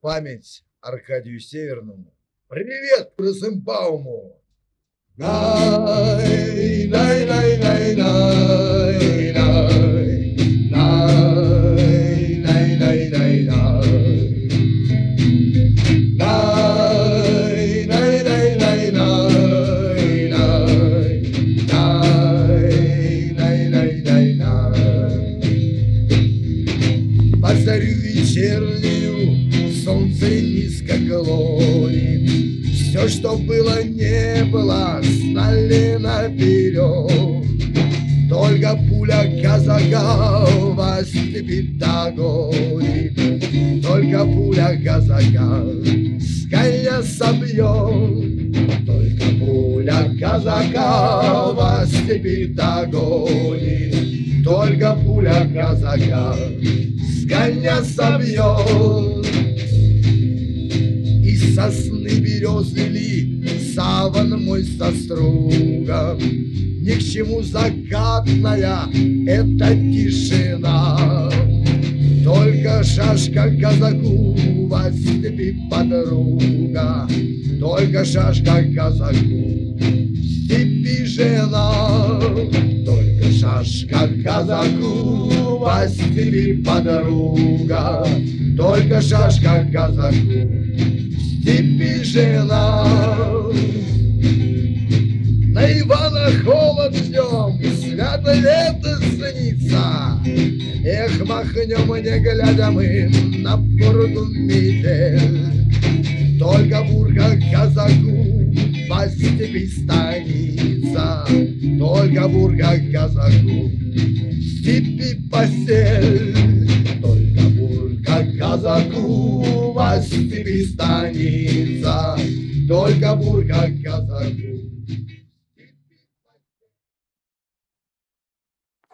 Память Аркадию Северному. Привет Розенбауму! Най, най, най, най, най, най, най, най, най, най, най. Най, най, най, най, най, най, най, най, най, най. Под зарю вечернюю солнце низко клонит. Все, что было, не было, знали наперед. Только пуля казака во степи догонит. Только пуля казака с коня собьет. Только пуля казака во степи догонит. Только пуля казака с коня собьет. Из сосны березы ли саван мой со стругом. Ни к чему закатная эта тишина. Только шашка казаку во степи подруга. Только шашка казаку в степи жена. Только шашка казаку во степи подруга. Только шашка казаку в степи жена. На Ивана холод ждем, свято лето снится. Эх, махнем, не глядя мы на бурду метель. Только бурка казаку по степи станется. Только бурка казаку в степи постель. Только бурка казаку по степи станется. Только бурка казаку